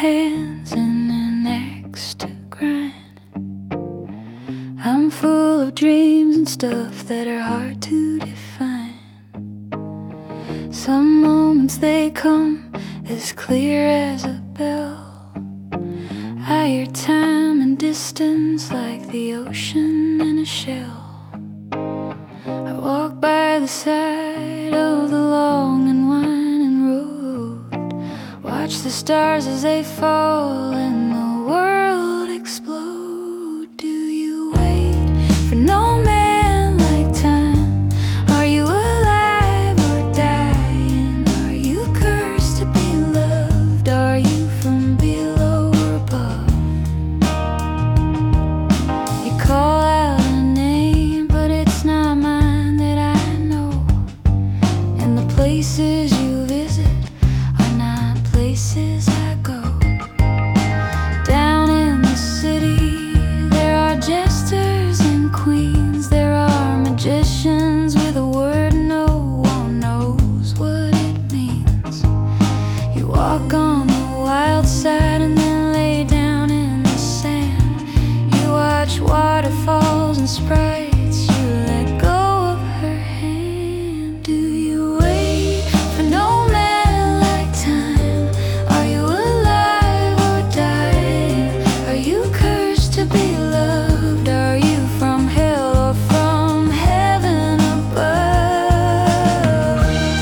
hands and an axe to grind. I'm full of dreams and stuff that are hard to define. Some moments they come as clear as a bell. I hear time and distance like the ocean in a shell. I walk by the side of the long and winding road, watch the stars as they fall and the world explode. Do you wait for no man like time? Are you alive or dying? Are you cursed to be loved? Are you from below or above? You call out a name, but it's not mine that I know. And the places you visit are not places I go. Down in the city, there are jesters and queens. There are magicians with a word no one knows what it means. You walk on the wild side and then lay down in the sand. You watch waterfalls and sprites, you let go of her hand. Do you wait for no man like time? Are you alive or dying? Are you cursed to be loved? Are you from hell or from heaven above?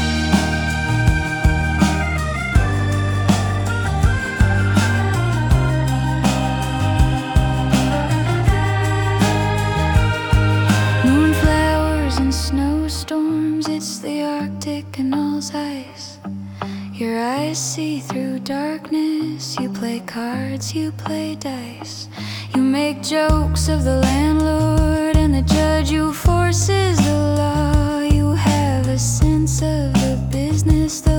Moonflowers and snowstorms, it's the Arctic and all's ice. Your eyes see through darkness. You play cards, you play dice. You make jokes of the landlord and the judge who forces the law. You have a sense of the business, the